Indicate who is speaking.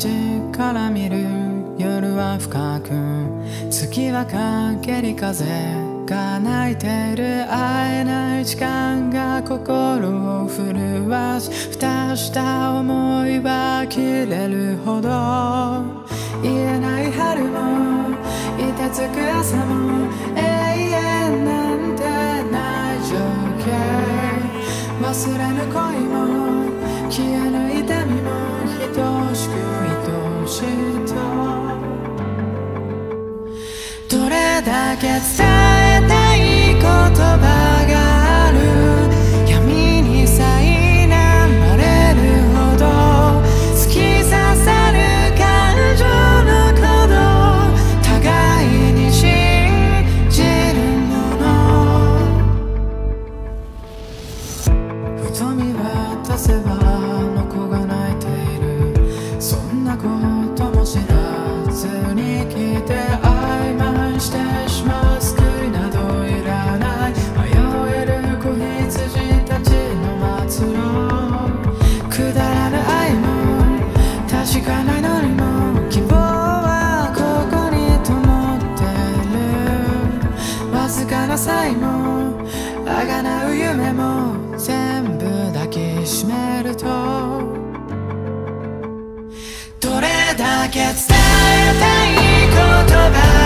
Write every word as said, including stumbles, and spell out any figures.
Speaker 1: ちから見る夜は深く、月は陰り風が泣いてる。会えない時間が心を震わし、蓋した思いは切れるほど。言えない春もいてつく朝も、永遠なんてない情景。忘れぬ恋も消えぬ痛みも、等しく愛しと。どれだけ伝えたい言葉がある。闇に苛まれるほど突き刺さる感情の鼓動。互いに信じるもの。ふと見渡せばあの子が泣いている。そんなことも知らずに来て曖昧してしまう。救いなどいらない。迷える子羊たちの末路。くだらぬ愛も確かないのにも、希望はここに灯ってる。わずかな才も儚う夢も全部抱きしめると、どれだけ伝えたい言葉